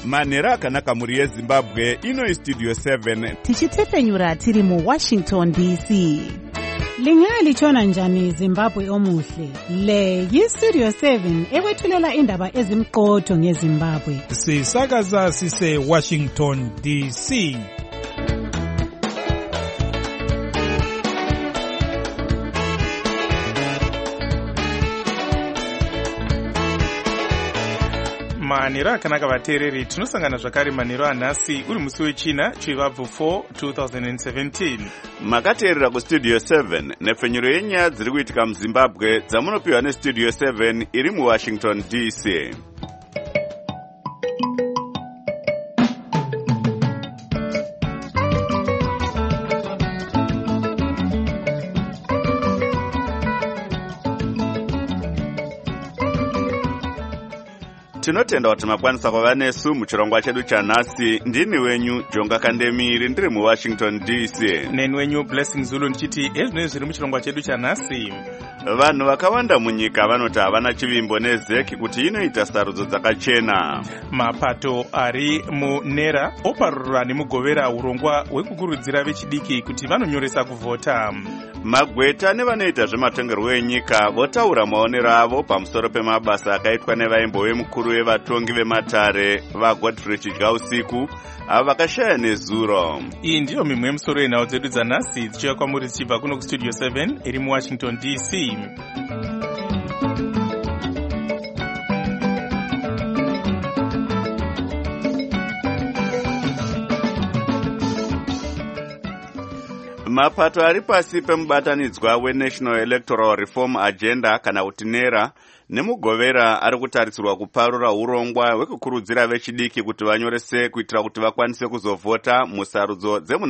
manhero akanaka mhuri yezimbabwe. Ino istudio 7 tichitefenyura tiri muWashington DC. Lingalitshona njani Zimbabwe omuhle? Le yistudio 7 ekwethulela indaba ezimqotho ngeZimbabwe. Sisakaza sise Washington DC. Manhero akanaka vateereri, tinosangana zvakare manhero anhasi uri musi wechina chivabvu 4 2017. makateerera kustudio 7 nepfenyuro yenyaya dziri kuitika muzimbabwe dzamunopiwa nestudio 7 iri muWashington DC. Tinotenda kuti makwanisa kuva nesu muchirongwa chedu chanhasi. Ndini wenyu Jonga Kandemiri, ndiri muWashington DC. Neni wenyu Blessing Zulu ndichiti ezvinoi zviri muchirongwa chedu chanhasi. Vanhu vakawanda munyika vanoti havana chivimbo nezeki kuti inoita sarudzo dzakachena. Mapato ari munera oparurura nemugovera urongwa hwekukurudzira vechidiki kuti vanonyoresa kuvhota. Magweta nevanoita zvematongerwo enyika votaura maonero avo pamusoro pemabasa akaitwa nevaimbo vemukuru vevatongi vematare vaGodfrey Chidya-usiku avo vakashaya nezuro. Iyi ndiyo mimwe yemusoro yenhau dzedu dzanhasi dzichiuya kwamuri dzichibva kuno kustudio 7 iri muWashington DC. Mapato ari pasi pemubatanidzwa weNational Electoral Reform Agenda kana kuti NERA nemugovera ari kutarisirwa kuparura urongwa hwekukurudzira vechidiki kuti vanyorese kuitira kuti vakwanise kuzovhota musarudzo dzemuna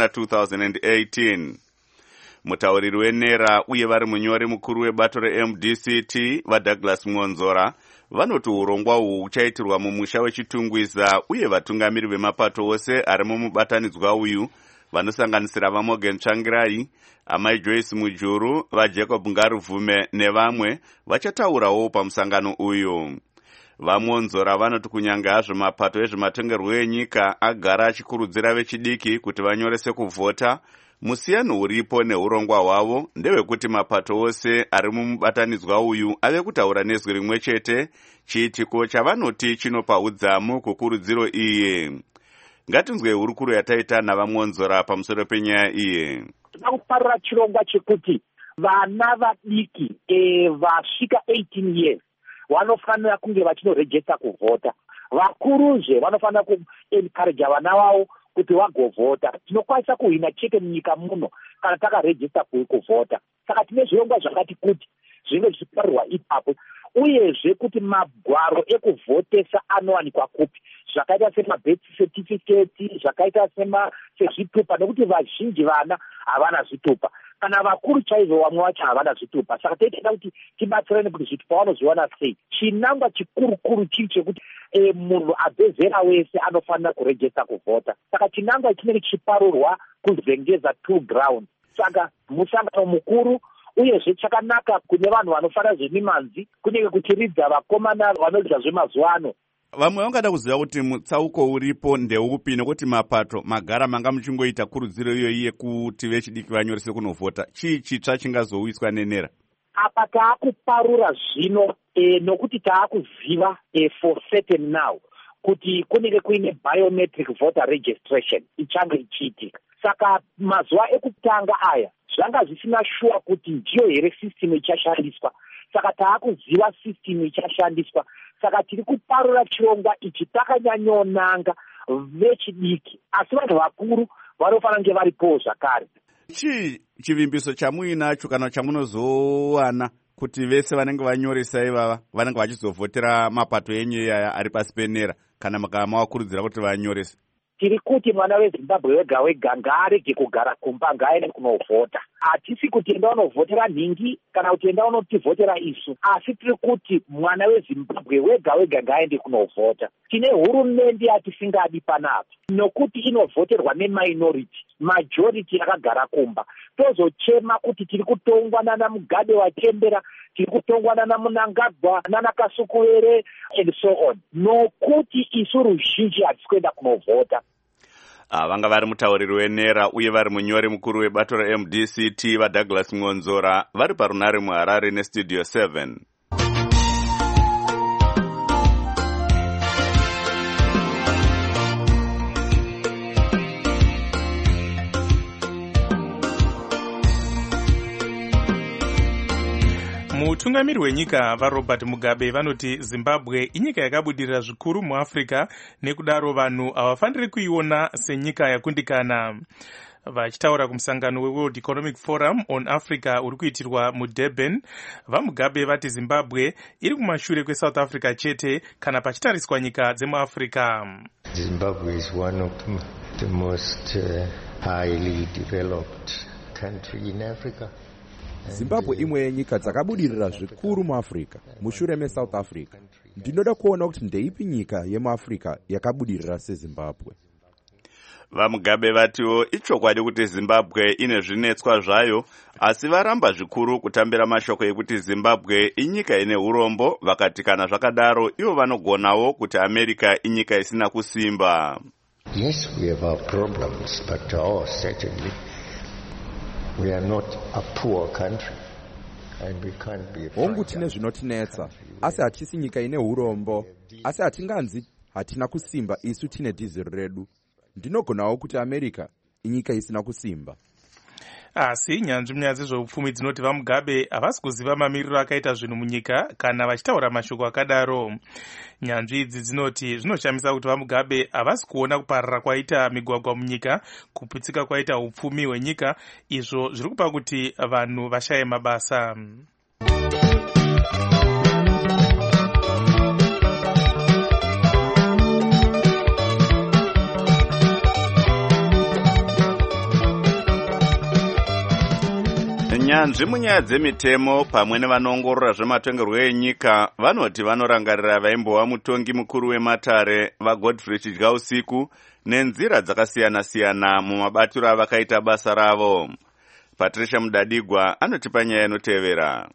2018. Mutauriri weNERA uye vari munyori mukuru webato reMDCT vaDouglas Mwonzora vanoti urongwa uhu huchaitirwa mumusha wechitungwiza uye vatungamiri vemapato ose ari mumubatanidzwa uyu vanosanganisira vaMorgan Tsvangirai, Amai Joyce Mujuru, vaJacob Ngaruvume nevamwe vachataurawo pamusangano uyu. Vamwonzora vanoti kunyange hazvo mapato ezvematongerwo enyika agara achikurudzira vechidiki kuti vanyorese kuvhota, musiyano uripo neurongwa hwavo ndewekuti mapato ose ari mumubatanidzwa uyu ave kutaura nezwi rimwe chete, chiitiko chavanoti chinopa udzamu kukurudziro iyi. Ngatinzwe hurukuro yataita navamwonzora pamusoro penyaya iyi. Tinoda kuparura chirongwa chekuti vana vadiki vasvika 18 years vanofanira kunge vachinorejesta kuvhota. Vakuruzve vanofanira kuencourage vana vavo kuti vagovhota. Tinokwanisa kuhina chete munyika muno kana takarejesta kuvhota. Saka tine zvirongwa zvakati kuti zvinenge zvichiparirwa ipapo, uyezve kuti magwaro ekuvhotesa anowanikwa kupi, zvakaita semabirth certificate, zvakaita sezvitupa, nekuti vazhinji vana havana zvitupa, kana vakuru chaizvo vamwe vacho havana zvitupa. Saka toita kuti tibatsirane kuti zvitupa vanozviwana sei. Chinangwa chikurukuru chiri chekuti munhu abve zera wese anofanira kurejesta kuvhota. Saka chinangwa chinenge chichiparurwa kuzengeza 2 ground. Saka musangano mukuru uyezve chakanaka kune vanhu vanofanira zvemimanzi kunenge kuchiridza vakomana vanoridza zvemazuva ano. Vamwe vangada kuziva kuti mutsauko uripo ndeupi nekuti mapato magara manga muchingoita kurudziro iyoyi kuti vechidiki vanyorese kunovhota. Chii chitsva chingazouyiswa neNERA? Apa taakuparura zvino nokuti taakuziva for certain now kuti kunenge kuine biometric voter registration ichange ichiitika. Saka mazuva ekutanga aya zvanga zvisina shuwa kuti ndiyo here system ichashandiswa. Saka taakuziva system ichashandiswa. Saka tiri kuparura chirongwa ichi takanyanyonanga vechidiki, asi vanhu vakuru vanofanira kunge varipowo zvakare. Chii chivimbiso chamuinacho kana chamunozowana kuti vese vanenge vanyoresa ivava vanenge vachizovhotera mapato enyu iyaya ari pasi peNERA kana mavakurudzira kuti vanyorese? Tiri kuti mwana weZimbabwe wega wega ngaarege kugara kumba, ngaaende kunovhota. hatisi kuti enda unovhotera nhingi kana kuti enda unotivhotera isu, asi tiri kuti mwana weZimbabwe wega wega ngaaende kunovhota. Tine hurumende yatisingadi panapa nokuti inovhoterwa neminority, majority yakagara kumba. Tozochema kuti tiri kutongwa nana Mugabe wachembera, tiri kutongwa nana Mnangagwa, nana Kasukuvere and so on, nokuti isu ruzhinji hatisi kuenda kunovhota. Vanga vari mutauriri wenera uye vari munyori mukuru webato reMDCT vaDouglas Ngonzora vari parunare muHarare neStudio 7. Mutungamiri wenyika vaRobert Mugabe vanoti Zimbabwe inyika yakabudirira zvikuru muAfrica, nekudaro vanhu havafaniri kuiona senyika yakundikana. Vachitaura kumusangano weWorld Economic Forum on Africa uri kuitirwa muDurban, vaMugabe vati Zimbabwe iri kumashure kweSouth Africa chete kana pachitariswa nyika dzemuAfrica. Zimbabwe is one of the most highly developed country in Africa. Zimbabwe imwe yenyika dzakabudirira zvikuru muAfrica, mushure meSouth Africa. Ndinoda kuona kuti ndeipi nyika yemuAfrica yakabudirira seZimbabwe. VaMugabe vatiwo ichokwadi kuti Zimbabwe ine zvinetswa zvayo, asi varamba zvikuru kutambira mashoko ekuti Zimbabwe inyika ine urombo, vakati kana zvakadaro ivo vanogonawo kuti America inyika isina kusimba. Yes, we have our problems, but certainly we are not a poor country and we can't be a hongu tine zvinotinetsa, asi hatisi nyika ine urombo, asi hatinganzi hatina kusimba isu tine dhiziri redu. Ndinogonawo kuti America inyika isina kusimba. Asi nyanzvi munyaya dzezveupfumi dzinoti vaMugabe havasi kuziva mamiriro akaita zvinhu munyika kana vachitaura mashoko akadaro. Nyanzvi idzi dzinoti zvinoshamisa kuti vaMugabe havasi kuona kuparara kwaita migwagwa munyika, kupitsika kwaita upfumi hwenyika, izvo zviri kupa kuti vanhu vashaye mabasa. Nyanzvi munyaya dzemitemo pamwe nevanoongorora zvematongerwo enyika vanoti vanorangarira vaimbova mutongi mukuru wematare vaGodfrey Chidyausiku nenzira dzakasiyana-siyana mumabatiro avakaita basa ravo. Patricia Mudadigwa anotipa nyaya inotevera.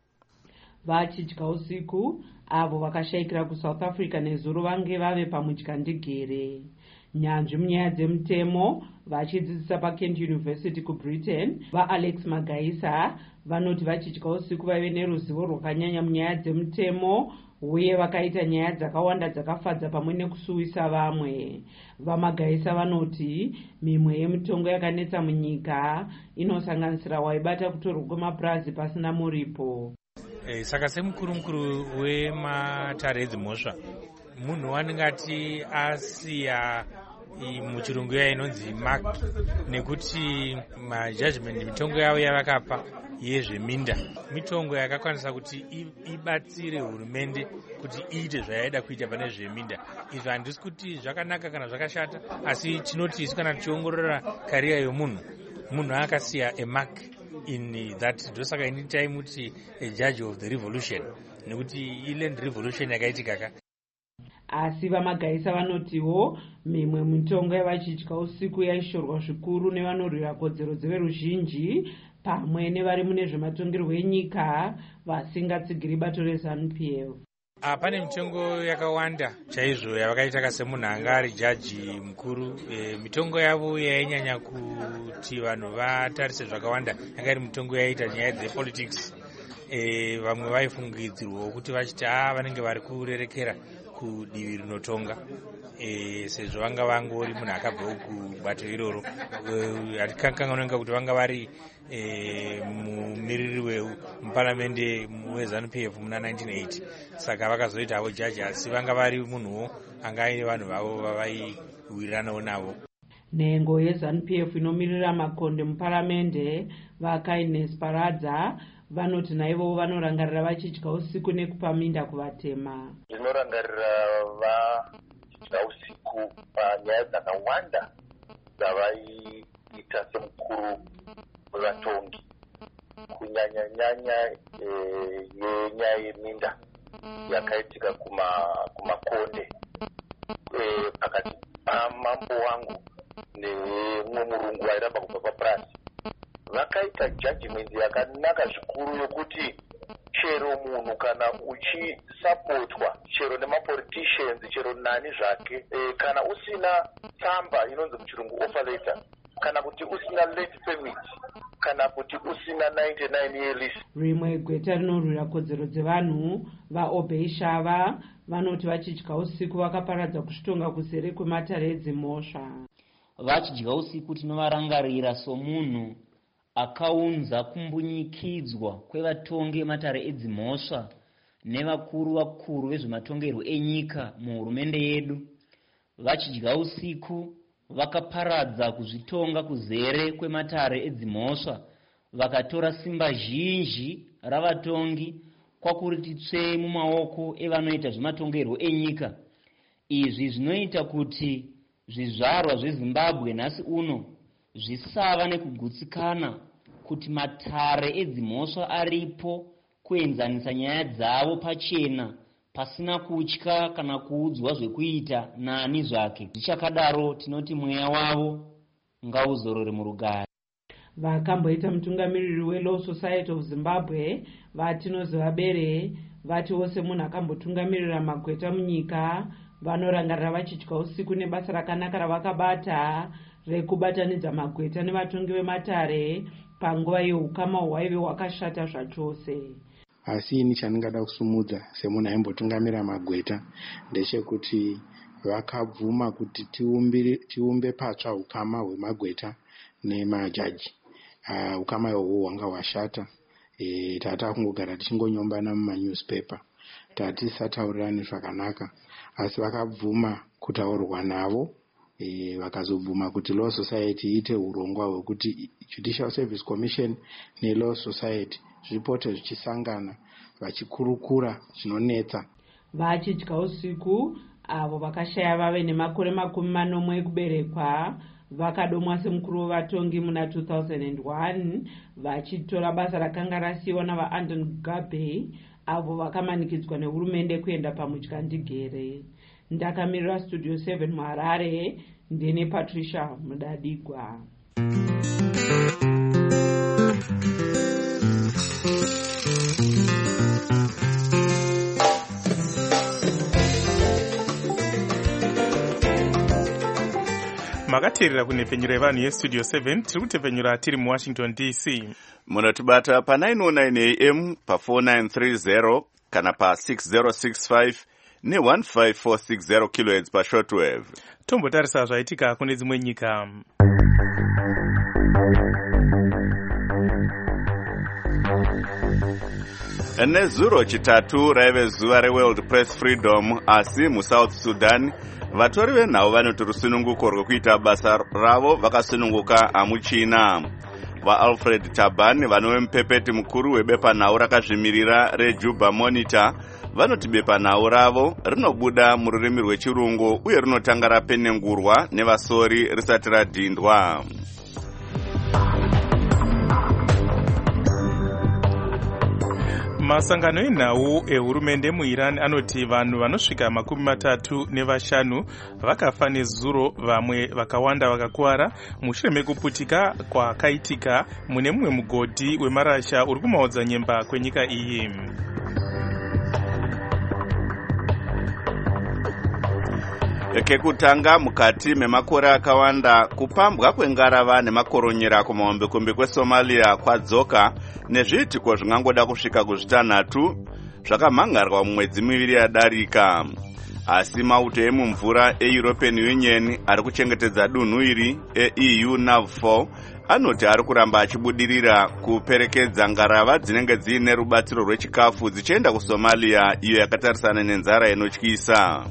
VaChidyausiku avo vakashayikira kuSouth Africa nezuro vange vave pamudyandigere. Nyanzvi munyaya dzemutemo vachidzidzisa paKent University kuBritain vaAlex Magaisa vanoti vaChidyausiku vaive neruzivo rwakanyanya munyaya dzemutemo uye vakaita nyaya dzakawanda dzakafadza pamwe nekusuwisa vamwe. VaMagaisa vanoti mimwe yemitongo yakanetsa munyika inosanganisira waibata kutorwa kwemapurazi pasina muripo. Saka semukuru wematare edzimhosva munhu waningati asiya muchirungu iya inonzi mark, nekuti majudgment mitongo yavo yavakapa yezveminda mitongo yakakwanisa kuti ibatsire hurumende kuti iite zvayaida kuita pane zveminda. Izvo handisi kuti zvakanaka kana zvakashata, asi tinoti isu kana tichiongorora kariya yomunhu akasiya amark in that. Ndosaka ini taimuti a judge of the revolution, nekuti iland revolution yakaitika ka. Asi vaMagaisa vanotiwo mimwe mitongo yavaChidyausiku yaishorwa zvikuru nevanorwira kodzero dzeveruzhinji pamwe nevari mune zvematongerwo enyika vasingatsigiri bato reZANU-PF. Pane mitongo yakawanda chaizvo yavakaita kasemunhu anga ari jaji mukuru. Mitongo yavo yainyanya kuti vanhu vatarise zvakawanda yanga iri mitongo yaita nyaya dzepolitics. Vamwe vaifungidzirwawo kuti vachiti vanenge vari kurerekera kudivi rinotonga, sezvo vanga vangori munhu akabvawo kubato iroro. Hatikanganonga kuti vanga vari mumiriri wemuparamende weZANU-PF muna 1980, saka vakazoita havo jaji, asi vanga vari munhuwo anga aine vanhu vavo vavaiwiriranawo navo. Nhengo yeZANU-PF inomirira makonde muparamende vaKindness Paradza vanoti naivo vanorangarira vaChidyausiku nekupa minda kuvatema. Ndinorangarira vaChidyausiku panyaya dzakawanda dzavaiita semukuru wevatongi. nyaya yenyaya yeminda yakaitika kumakonde pakati pamambo wangu nemumwe murungu wairamba kubva papurasi. Vakaita judgment yakanaka zvikuru yokuti chero munhu kana uchisapotwa chero nemapoliticians chero nani zvake kana usina tsamba inonzi muchirungu offer letter, kana kuti usina late permit, kana kuti usina 99 year lease. Rimwe gweta rinorwira kodzero dzevanhu vaObey Shava vanoti vachidya usiku vakaparadza kuzvitonga kuzere kwematare edzimhosva. Vachidya usiku tinovarangarira somunhu akaunza kumbunyikidzwa kwevatongi vematare edzimhosva nevakuru vezvematongerwo enyika muhurumende yedu. Vachidya usiku vakaparadza kuzvitonga kuzere kwematare edzimhosva, vakatora simba zhinji ravatongi kwakuriti tsve mumaoko evanoita zvematongerwo enyika. Izvi zvinoita kuti zvizvarwa zveZimbabwe nhasi uno zvisava nekugutsikana kuti matare edzimhosva aripo kuenzanisa nyaya dzavo pachena pasina kutya kana kuudzwa zvekuita nani zvake. Zvichakadaro tinoti mweya wavo ngauzorore murugare. Vakamboita mutungamiriri weLaw Society of Zimbabwe vatinozivabere vati wose munhu akambotungamirira magweta munyika vanorangarira vachidya usiku nebasa rakanaka ravakabata rekubatanidza magweta nevatongi vematare panguva yeukama hwaive hwakashata zvachose. Asi ini chandingada kusumudza semunhu aimbotungamira magweta ndechekuti vakabvuma kuti tiumbe patsva ukama hwemagweta nemajaji. Ukama ihwohwo hwanga hwashata. Tata kungogara tichingonyombana mumanewspaper, tatisataurirani zvakanaka, asi vakabvuma kutaurwa navo. Vakazobvuma kuti Law Society iite urongwa hwekuti Judicial Service Commission neLaw Society zvipote zvichisangana vachikurukura zvinonetsa. Vachidya usiku avo vakashaya vave nemakore 40 ekuberekwa vakadomwa semukuru wevatongi muna 2001 vachitora basa rakanga rasiyiwa navaAndon Mugabe avo vakamanikidzwa nehurumende kuenda pamudyandigere. Ndakamirira Studio 7 muHarare ndine Patricia Mudadigwa. Makateerera kunhepfenyuro yevanhu yestudio 7 tiri kutepfenyura tiri muWashington DC. Munotibata pa909 AM pa4930 kana pa6065 ne15460 kHz pashortwave. Tombotarisa zvaitika kune dzimwe nyika. Nezuro chitatu raive zuva reWorld Press Freedom, asi muSouth Sudan vatori venhau vanoti rusununguko rwekuita basa ravo vakasununguka hamuchina. VaAlfred Taban vanove mupepeti mukuru webepanhau rakazvimirira reJuba Monitor vanoti bepanhau ravo rinobuda mururimi rwechirungu uye rinotanga rapenengurwa nevasori risati radhindwa. Masangano enhau ehurumende muIran anoti vanhu vanosvika 35 vakafa nezuro, vamwe vakawanda vakakuwara mushure mekuputika kwakaitika mune mumwe mugodhi wemarasha uri kumaodzanyemba kwenyika iyi. Kekutanga mukati memakore akawanda kupambwa kwengarava nemakoronyera kumahombekombe kweSomalia kwadzoka nezviitiko zvingangoda kusvika kuzvitanhatu zvakamhangarwa mumwedzi miviri yadarika. Asi mauto emumvura eEuropean Union ari kuchengetedza dunhu iri EU NAV4 anoti ari kuramba achibudirira kuperekedza ngarava dzinenge dziine rubatsiro rwechikafu dzichienda kuSomalia iyo yakatarisana nenzara inotyisa.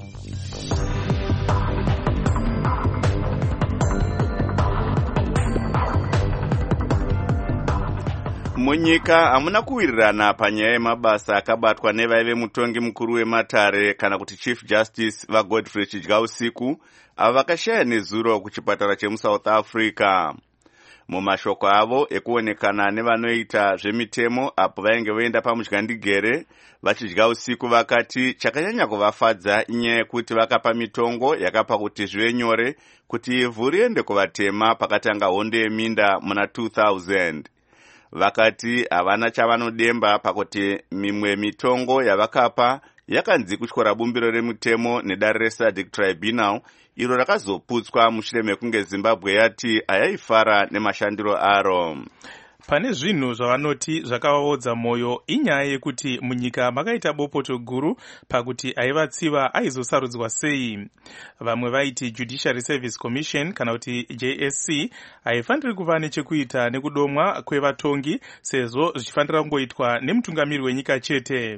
Munyika hamuna kuwirirana panyaya yemabasa akabatwa nevaive mutongi mukuru wematare kana kuti Chief Justice vaGodfrey Chidyausiku avo vakashaya nezuro kuchipatara chemuSouth Africa. mumashoko avo ekuonekana nevanoita zvemitemo apo vainge voenda pamudyandegere vachidya usiku, vakati chakanyanya kuvafadza inyaya yekuti vakapa mitongo yakapa kuti zvive nyore kuti ivhu riende kuvatema pakatanga hondo yeminda muna 2000. Vakati havana chavanodemba pakuti mimwe mitongo yavakapa yakanzi kutyora bumbiro remutemo nedare reSADC Tribunal, iro rakazoputswa mushure mekunge Zimbabwe yati ayaifara nemashandiro aro. Pane zvinhu zvavanoti zvakavaodza mwoyo inyaya yekuti munyika makaita bopoto guru pakuti aivatsiva aizosarudzwa sei. Vamwe vaiti Judiciary Service Commission kana kuti JSC haifaniri kuva nechekuita nekudomwa kwevatongi sezvo zvichifanira kungoitwa nemutungamiri wenyika chete.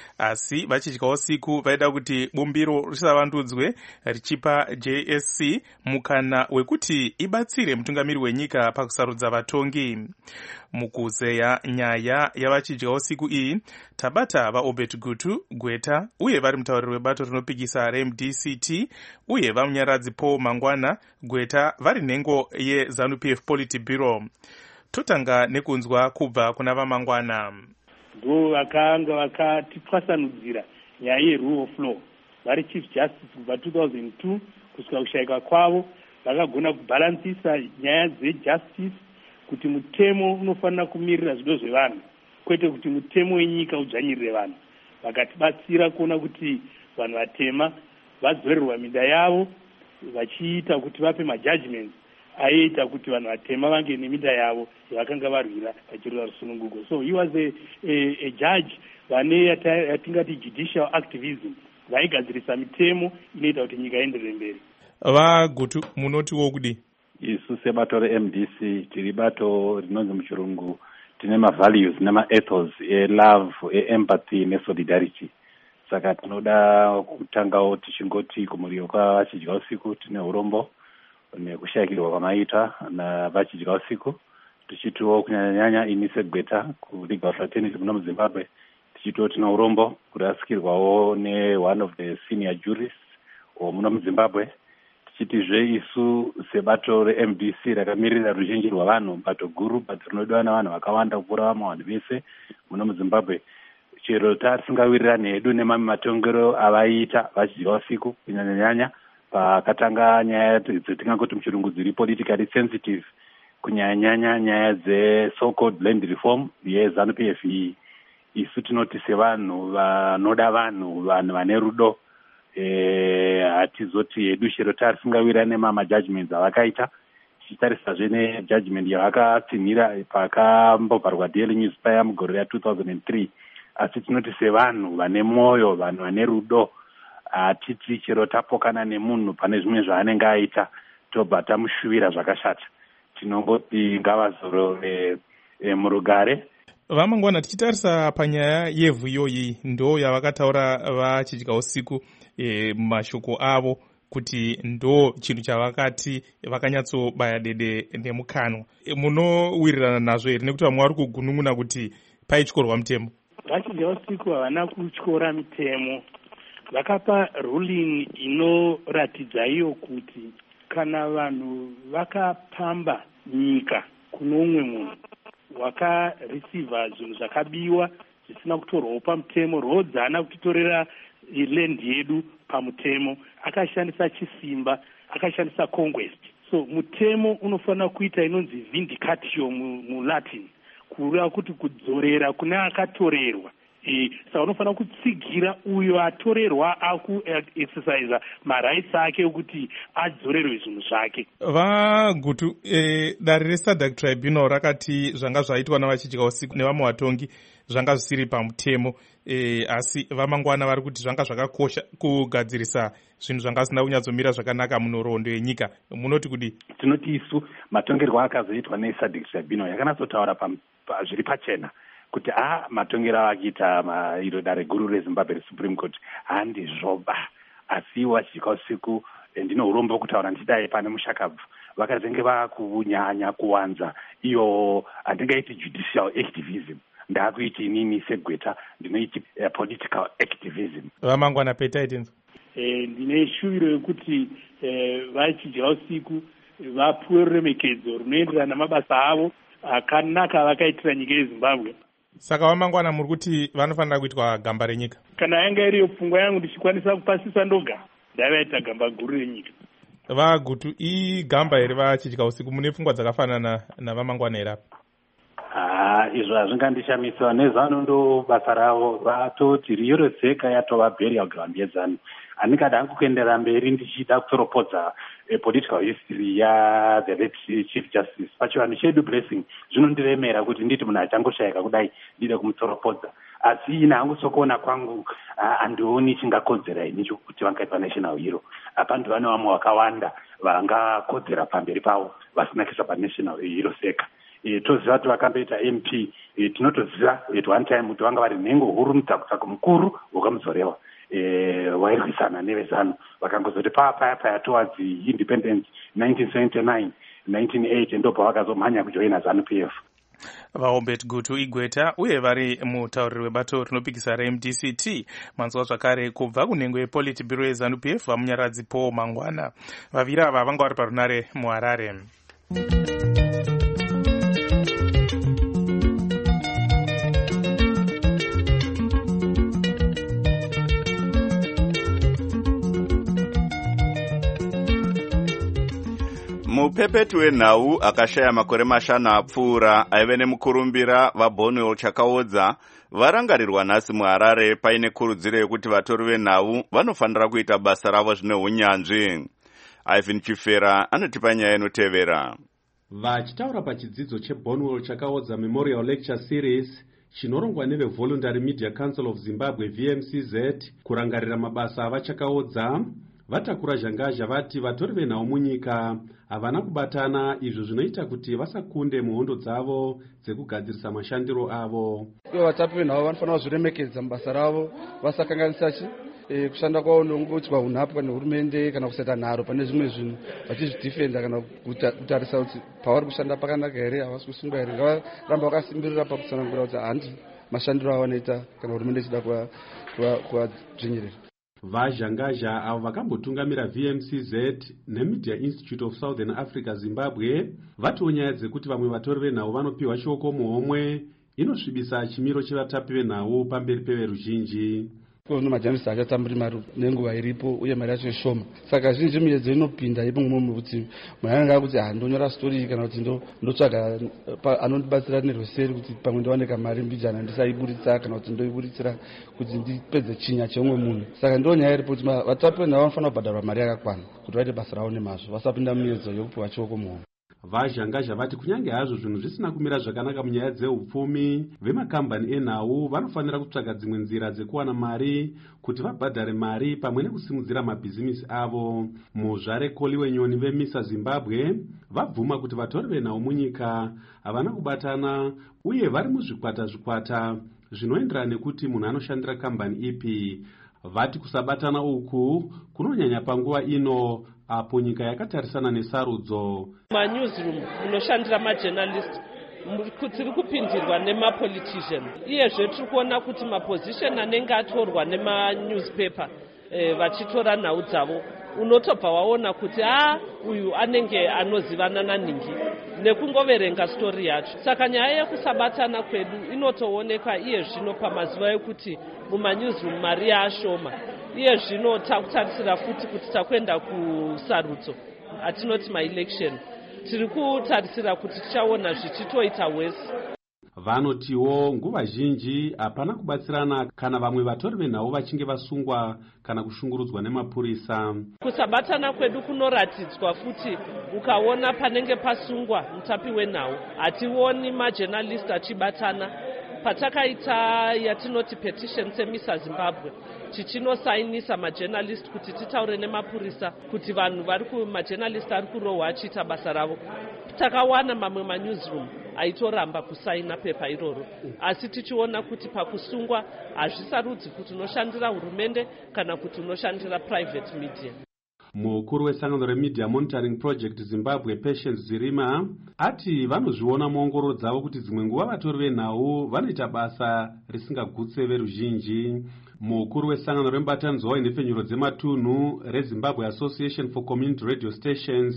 Asi vachidya usiku vaida kuti bumbiro risavandudzwe richipa JSC mukana wekuti ibatsire mutungamiri wenyika pakusarudza vatongi. Mukuzeya nyaya yavachidya usiku iyi tabata vaObert Gutu Gweta uye vari mutauriri webato rinopikisa reMDCT uye vamunyaradzi Paul Mangwana Gweta vari nhengo yeZANU-PF Politburo. Totanga nekunzwa kubva kuna vaMangwana. Ndo vakanga vakatitwasanudzira nyaya yerule of law. Vari chief justice kubva 2002 kusvika kushayika kwavo vakagona kubhalansisa nyaya dzejustice kuti mutemo unofanira kumirira zvido zvevanhu kwete kuti mutemo wenyika udzvanyirire vanhu. Vakatibatsira kuona kuti vanhu vatema vadzorerwa minda yavo vachiita kuti vape majudgments aiita kuti vanhu vatema vange neminda yavo yavakanga varwira vachirwira rusununguko. So he was a judge vane yatingati judicial activism vaigadzirisa mitemo inoita kuti nyika ienderere mberi. Vagutu munotiwo kudi? Isu sebato reMDC tiri bato rinonzi muchirungu tine mavalues nemaethos elove, empathy nesolidarity. Saka tinoda kutangawo tichingoti kumuriwo kwavachidya usiku tine urombo nekushayikirwa kwamaita navachidya usiku, tichitiwo kunyanyanya ini seGweta kuLegal Fraternity muno muZimbabwe tichitiwo tine urombo kurasikirwawo ne-one of the senior jurists muno muZimbabwe. Tichitizve isu sebato reMDC rakamirira ruzhinji rwavanhu, bato guru, bato rinodiwa navanhu vakawanda kupfuura vamwe vanhu vese muno muZimbabwe. Chero tasingawirirani hedu nemamwe matongero avaita vachidya usiku kunyanyanya pakatanga nyaya dzetingangoti muchirungu dziri politically sensitive, kunyanyanya nyaya dze-so-called land reform yeZANU-PF iyi. Isu tinoti sevanhu vanoda vanhu vane rudo, hatizoti hedu chero tarisingawira nemamajudgments avakaita, tichitarisazve nejudgment yavakatsinhira pakambobharwa Daily News paya mugore ra2003. Asi tinoti sevanhu vane mwoyo, vanhu vane rudo, hatiti chero tapokana nemunhu pane zvimwe zvaanenge aita tobva tamushuvira zvakashata. Tinongoti ngavazorore murugare. Vamangwana, tichitarisa panyaya yevhu iyoyi ndo yavakataura vachidya usiku mashoko avo kuti ndo chinhu chavakati vakanyatsobaya dede nemukanwa. Munowirirana nazvo here nekuti vamwe vari kugunun'una kuti paityorwa mutemo? Vachidya usiku havana kutyora mitemo. Vakapa ruling inoratidza iyo kuti kana vanhu vakapamba nyika kuno umwe munhu wakareceiva zvinhu zvakabiwa zvisina kutorwawo pamutemo, rodzana kutitorera land yedu pamutemo, akashandisa chisimba, akashandisa conquest. So mutemo unofanira kuita inonzi vindicatio muLatin, kureva kuti kudzorera kune akatorerwa. Saka unofanira kutsigira uyo atorerwa akuexercise marights ake ekuti adzorerwe zvinhu zvake. Vagutu, dare reSADC Tribunal rakati zvanga zvaitwa navachidya usiku nevamwe vatongi zvanga zvisiri pamutemo, asi vamangwana vari kuti zvanga zvakakosha kugadzirisa zvinhu zvanga zvisina kunyatsomira zvakanaka munhoroondo yenyika. Munoti kudi? Tinoti isu matongerwo akazoitwa neSADC Tribunal yakanatsotaura zviri pachena kuti matongero avakiita iro dare guru reZimbabwe reSupreme Court handizvoba, asi vachidya usiku ndino urombo kutaura ndichidai pane mushakabvu vakazenge vakunyanya kuwanza iyo handingaiti judicial activism, ndaakuiti inini seGweta ndinoiti political activism. Vamangwana petaitenzo ndine shuviro yekuti vachidya usiku vapuwe ruremekedzo runoenderana namabasa avo akanaka avakaitira nyika yezimbabwe. Saka Wamangwana muri kuti vanofanira kuitwa gamba renyika? Kana yanga iriyo pfungwa yangu ndichikwanisa kupasisa ndoga ndavaita gamba guru renyika. Vagutu igamba here vachidya usiku, mune pfungwa dzakafanana naVamangwana here apa? Izvo hazvingandishamisa. nezano ndo basa ravo, vatoti riyorezeka yatova burial ground yezano. Handingada hangu kuendera mberi ndichida kutsoropodza political history the late chief justice pachivanhu chedu Blessing. Zvinondiremera kuti nditi munhu achangoshayika kudai ndide kumutsoropodza, asi ina hangu sokuona kwangu handioni chingakodzera ini kuti vangaitwa national hero. Pandu vane vamwe vakawanda vangakodzera pamberi pavo vasina kuisa panational hero seka. Toziva kuti vakamboita MP, tinotoziva one time kuti vanga vari nhengo huru, mutsakutsako mukuru wakamuzorewa wairwisana nevezano, vakangozoti paya towards independence 1979 1980 ndobva vakazomhanya kujoina ZANU PF. Vaombet Gutu Igweta uye vari mutauriri webato rinopikisa reMDCT. Manzwa zvakare kubva kunhengo yePolitburo yeZANU PF vamunyaradzi Paul Mangwana. Vaviri ava vanga vari parunare muHarare. Mupepeti wenhau akashaya makore 5 apfuura aive nemukurumbira vaBonwell Chakaodza varangarirwa nhasi muHarare paine kurudziro yekuti vatori venhau vanofanira kuita basa ravo zvine unyanzvi. Ivan Chifera anotipa nyaya inotevera. Vachitaura pachidzidzo cheBonwell Chakaodza Memorial Lecture Series chinorongwa neveVoluntary Media Council of Zimbabwe VMCZ kurangarira mabasa avachakaodza, vatakura zhangazha vati vatori venhau munyika havana kubatana, izvo zvinoita kuti vasakunde muhondo dzavo dzekugadzirisa mashandiro avo. Vatapi venhau vanofanira kuzviremekedza mabasa ravo, vasakanganisa kushanda kwavo nongoitwa unhapwa nehurumende kana kusaita nharo pane zvimwe zvinhu, vachizvidhifenda kana kutarisa kuti pavari kushanda pakanaka here, havasi kusungwa here. Ngavaramba vakasimbirira pakutsanangura kuti handi mashandiro avo anoita kana hurumende ichida kuvadzvinyirira. Vazhangazha avo vakambotungamira VMCZ neMedia Institute of Southern Africa Zimbabwe vatiwo nyaya dzekuti vamwe vatori venhau vanopiwa shoko muhomwe inosvibisa chimiro chevatapi venhau pamberi peveruzhinji. Kuno majamisa achatamburi mari nenguva iripo uye mari yacho shoma, saka zhinji miedzo inopinda ipo mumwe kuti munhu anenge kuti ndonyora story kana kuti ndotsvaga anondibatsira nerweseri kuti pamwe ndowanika mari mbijana ndisaiburitsa kana kuti ndoiburitsira kuti ndipedze chinya cheumwe munhu. Saka ndo nyaya iripo kuti vatapi venhau vanofanira kubhadharwa mari yakakwana kuti vaite basa ravo nemazvo, vasapinda miedzo yokupiwa choko muhomwe. Vazhangazha vati kunyange hazvo zvinhu zvisina kumira zvakanaka munyaya dzeupfumi, vemakambani enhau vanofanira kutsvaga dzimwe nzira dzekuwana mari kuti vabhadhare mari pamwe nekusimudzira mabhizimisi avo. Muzvare Koli wenyoni veMISA Zimbabwe vabvuma kuti vatori venhau munyika havana kubatana uye vari muzvikwata zvinoenderana nekuti munhu anoshandira kambani ipi. Vati kusabatana uku kunonyanya panguva ino apo nyika yakatarisana nesarudzo. Manewsroom munoshandira majournalist tiri kupindirwa nemapolitician, iyezve tiri kuona kuti maposition anenge atorwa nemanewspaper vachitora nhau dzavo, unotobva waona kuti uyu anenge anozivana naningi nekungoverenga stori yacho. Saka nyaya yekusabatana kwedu inotoonekwa iye zvino pamazuva ekuti mumanewsroom mari yaashoma. Iye zvino takutarisira futi kuti takwenda kusarudzo, atinoti maelection, tiri kutarisira kuti tichaona zvichitoita wese. Vanotiwo nguva zhinji hapana kubatsirana kana vamwe vatori venhau vachinge vasungwa kana kushungurudzwa nemapurisa. Kusabatana kwedu kunoratidzwa futi ukaona panenge pasungwa mutapi wenhau, hationi majournalist achibatana. Patakaita yatinoti petition seMISA Zimbabwe tichinosainisa majournalist kuti titaure nemapurisa kuti vanhu vari majournalist ari kurohwa achiita basa ravo, takawana mamwe manewsroom aitoramba kusaina pepa iroro, asi tichiona kuti pakusungwa hazvisarudzi kuti unoshandira hurumende kana kuti unoshandira private media. Mukuru wesangano reMedia Monitoring Project Zimbabwe Patience Zirima ati vanozviona muongororo dzavo kuti dzimwe nguva vatori venhau vanoita basa risingagutse veruzhinji. Mukuru wesangano remubatanidzwa wenhepfenyuro dzematunhu reZimbabwe Association for Community Radio Stations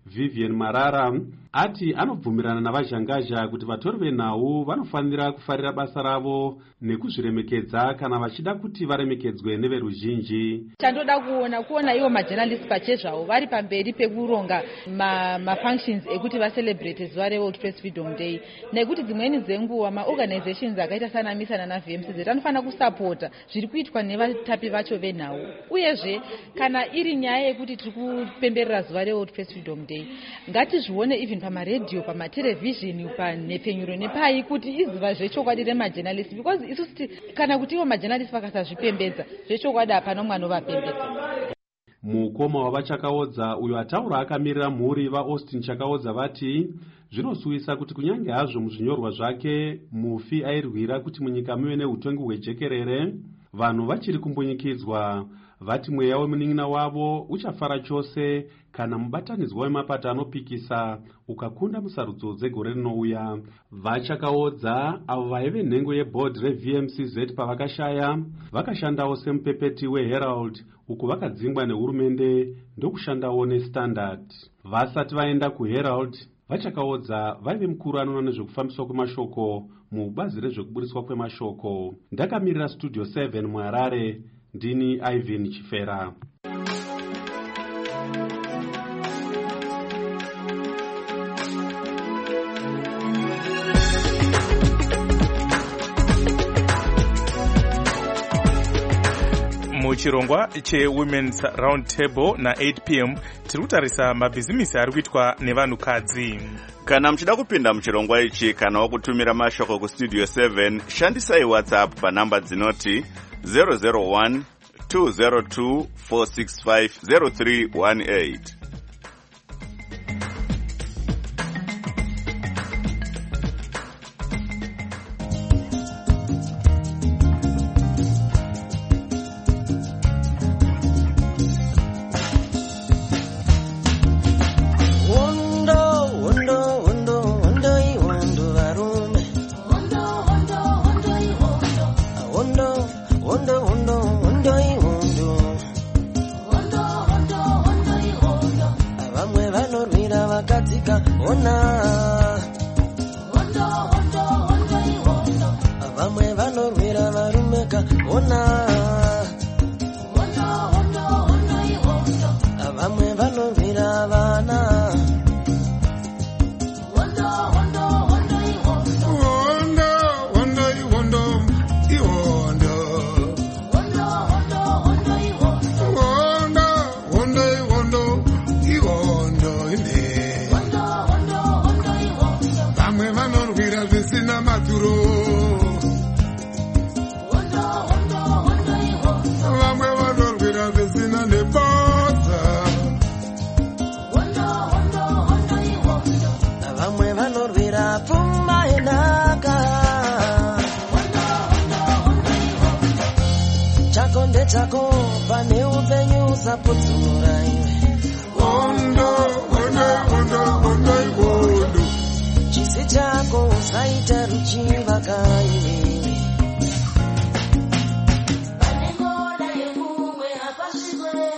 Vivian Marara ati anobvumirana navazhangazha kuti vatori venhau vanofanira kufarira basa ravo nekuzviremekedza kana vachida kuti varemekedzwe neveruzhinji. Chandoda kuona ivo majournalists pachezvavo vari pamberi pekuronga mafunctions ekuti vacelebrate zuva reWorld Press Freedom Day, nekuti dzimweni dzenguva maorganizations akaita sana misana naVMCZ anofanira kusapota zviri kuitwa nevatapi vacho venhau. Uyezve kana iri nyaya yekuti tiri kupemberera zuva reWorld Press Freedom Day, ngatizvione even pamaredhiyo, pamatelevision, panhepfenyuro nepai kuti izuva zvechokwadi remajournalists, because isusu kana kuti ivo majournalists vakasazvipembedza zvechokwadi hapana mumwe anovapembedza. Mukoma wavachakaodza uyo ataura akamirira mhuri vaAustin Chakaodza vati zvinosuwisa kuti kunyange hazvo muzvinyorwa zvake mufi airwira kuti munyika muve neutongi hwejekerere, vanhu vachiri kumbunyikidzwa. Vati mweya wemunin'ina wavo uchafara chose kana mubatanidzwa wemapato anopikisa ukakunda musarudzo dzegore rinouya. Vachakaodza avo vaive nhengo yeboard reVMCZ pavakashaya vakashandawo semupepeti weHerald uku vakadzingwa nehurumende ndokushandawo neStandard. Vasati vaenda kuHerald, Vachakaodza vaive mukuru anoona nezvekufambiswa kwemashoko mubazi rezvekubudiswa kwemashoko. Ndakamirira Studio 7 muHarare, ndini Ivan Chifera. Muchirongwa cheWomen's Round Table na 8 p.m. tiri kutarisa mabhizimisi ari kuitwa nevanhukadzi. Kana muchida kupinda muchirongwa ichi kana wakutumira mashoko kuStudio 7, shandisai WhatsApp panamba dzinoti 001 202 465 0318. Chako pane upenyu usapodzura iwe chisi chako usaita ruchivaka iwe pane ngoda yekumwe hapasvikwe.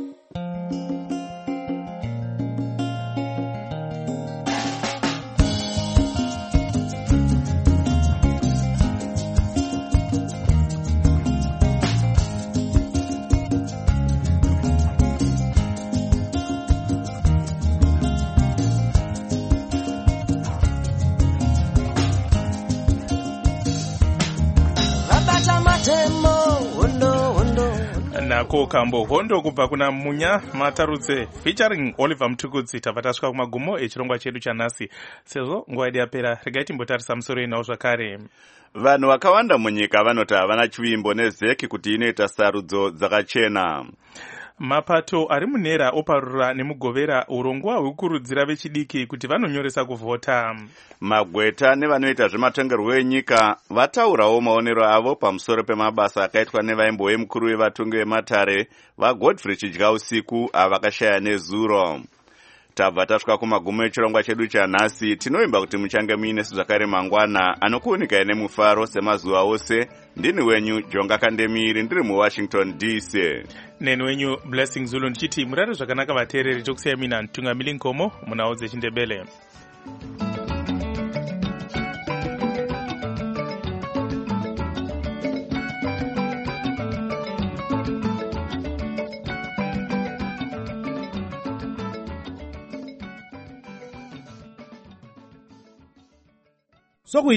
Nako kambo hondo kubva kuna Munya Matarudze featuring Oliver Mtukudzi. Tabva tasvika kumagumo echirongwa chedu chanhasi. Sezvo nguva yedu yapera, regai timbotarisa musoro inawo zvakare. Vanhu vakawanda munyika vanoti havana chivimbo nezeki kuti inoita sarudzo dzakachena. Mapato ari munhera oparura nemugovera urongwa hwekukurudzira vechidiki kuti vanonyoresa kuvhota. Magweta nevanoita zvematongerwo enyika vataurawo maonero avo pamusoro pemabasa akaitwa nevaimbo vemukuru wevatongi vematare vaGodfrey Chidyausiku avakashaya nezuro. tabva tasvika kumagumo echirongwa chedu chanhasi. Tinoimba kuti muchange muine zvakare mangwana anokuunikai nemufaro semazuva ose. Ndini wenyu Jonga Kandemiri ndiri muWashington DC. Neni wenyu Blessing Zulu ndichiti murare zvakanaka vateereri. Tokusiyai mina Ntungamili Nkomo munhau dzechindebele.